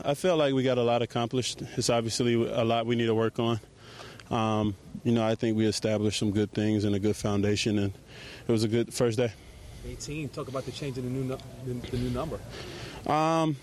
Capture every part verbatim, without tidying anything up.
I felt like we got a lot accomplished. It's obviously a lot we need to work on. Um, you know, I think we established some good things and a good foundation, and it was a good first day. eighteen, talk about the change in the new, the, the new number. Um,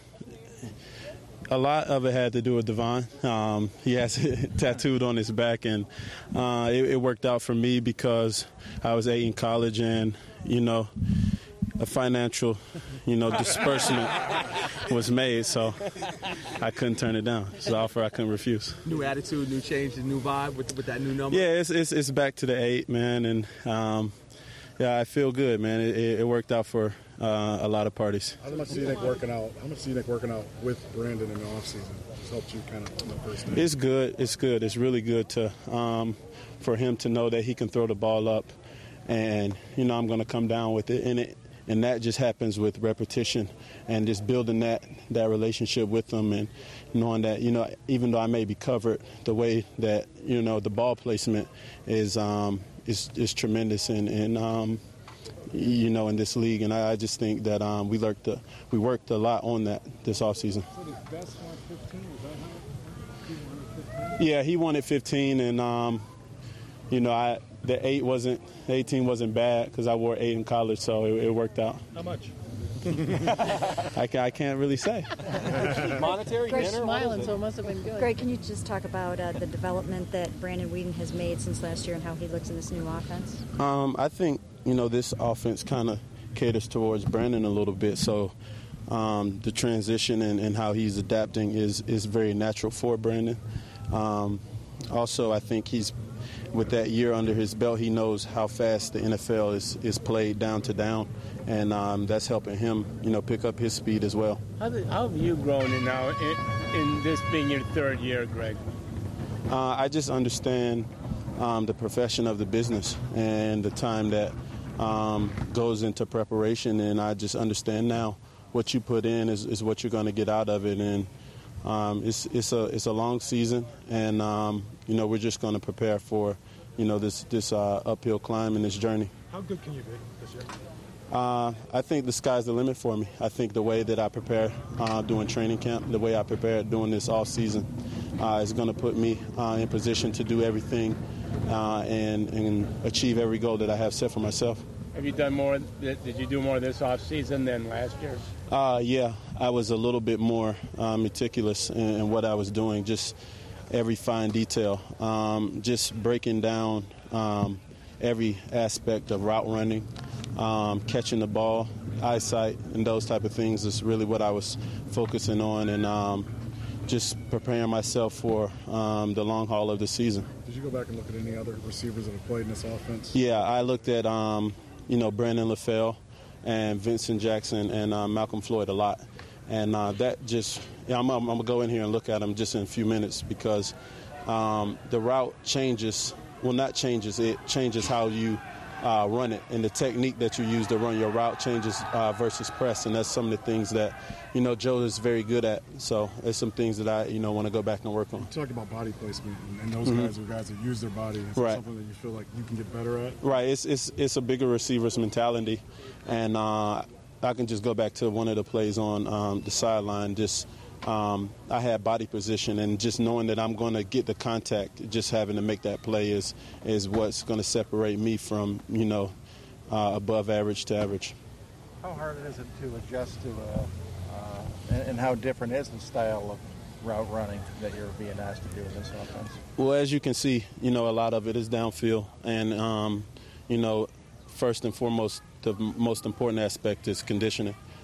a lot of it had to do with Devon. Um, he has it tattooed on his back, and uh, it, it worked out for me because I was eight in college, and, you know, a financial, you know, disbursement was made, so I couldn't turn it down. It's an offer I couldn't refuse. New attitude, new change, new vibe with, with that new number? Yeah, it's, it's it's back to the eight, man, and um, yeah, I feel good, man. It, it worked out for uh, a lot of parties. How much do you think working out? How much do you think working out with Brandon in the offseason has helped you kind of in the first day? It's good. It's good. It's really good to um, for him to know that he can throw the ball up, and you know I'm going to come down with it, and it. And that just happens with repetition and just building that, that relationship with them and knowing that, you know, even though I may be covered, the way that, you know, the ball placement is um, is, is tremendous in, in um, you know, in this league. And I, I just think that um, we, worked a, we worked a lot on that this offseason. So his best one fifteen, was that how he wanted fifteen? Yeah, he wanted fifteen, and, um, you know, I the eight wasn't, the eighteen wasn't bad because I wore eight in college, so it, it worked out. How much? I, can, I can't really say. Monetary? Greg's dinner? smiling, so it must have been good. Greg, can you just talk about uh, the development that Brandon Weeden has made since last year and how he looks in this new offense? Um, I think, you know, this offense kind of caters towards Brandon a little bit, so um, the transition and, and how he's adapting is, is very natural for Brandon. Um, also, I think he's with that year under his belt, he knows how fast the N F L is, is played down to down, and um, that's helping him, you know, pick up his speed as well. How, did, how have you grown in now in, in this being your third year, Greg? Uh, I just understand um, the profession of the business and the time that um, goes into preparation, and I just understand now what you put in is, is what you're going to get out of it, and um, it's it's a it's a long season, and um, you know we're just going to prepare for you know this this uh, uphill climb in this journey. How good can you be this year? Uh, I think the sky's the limit for me. I think the way that I prepare uh, doing training camp, the way I prepare doing this off season, uh, is going to put me uh, in position to do everything uh, and and achieve every goal that I have set for myself. Have you done more? Did you do more this off season than last year? Uh, yeah, I was a little bit more uh, meticulous in, in what I was doing, just every fine detail, um, just breaking down um, every aspect of route running, um, catching the ball, eyesight, and those type of things is really what I was focusing on, and um, just preparing myself for um, the long haul of the season. Did you go back and look at any other receivers that have played in this offense? Yeah, I looked at, um, you know, Brandon LaFell and Vincent Jackson and uh, Malcolm Floyd a lot. And uh, that just, yeah, I'm, I'm going to go in here and look at them just in a few minutes because um, the route changes, well, not changes, it changes how you uh, run it. And the technique that you use to run your route changes uh, versus press. And that's some of the things that, you know, Joe is very good at. So there's some things that I, you know, want to go back and work on. You talk about body placement, and those Mm-hmm. guys are guys that use their body. Is right. that something that you feel like you can get better at? Right. It's it's it's a bigger receiver's mentality, and uh, I can just go back to one of the plays on um, the sideline. Just um, I had body position, and just knowing that I'm going to get the contact, just having to make that play is is what's going to separate me from you know uh, above average to average. How hard is it to adjust to, uh, uh, and, and how different is the style of route running that you're being asked to do in this offense? Well, as you can see, you know, a lot of it is downfield. And, um, you know, first and foremost, the most important aspect is conditioning.